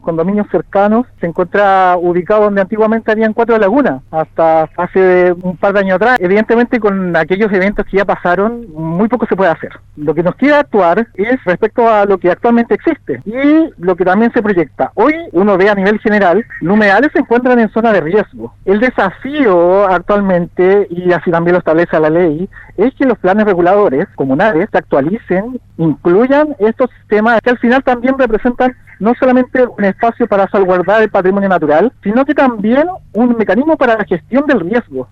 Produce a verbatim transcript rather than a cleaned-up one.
condominios cercanos, se encuentra ubicado donde antiguamente habían cuatro lagunas, hasta hace un par de años atrás. Evidentemente, con aquellos eventos que ya pasaron, muy poco se puede hacer. Lo que nos queda actuar es respecto a lo que actualmente existe y lo que también se proyecta. Hoy uno ve a nivel general, los humedales se encuentran en zona de riesgo. El desafío actualmente, y así también lo establece la ley, es que los planes reguladores comunales se actualicen, incluyan estos sistemas que al final también representan no solamente un espacio para salvaguardar el patrimonio natural, sino que también un mecanismo para la gestión del riesgo.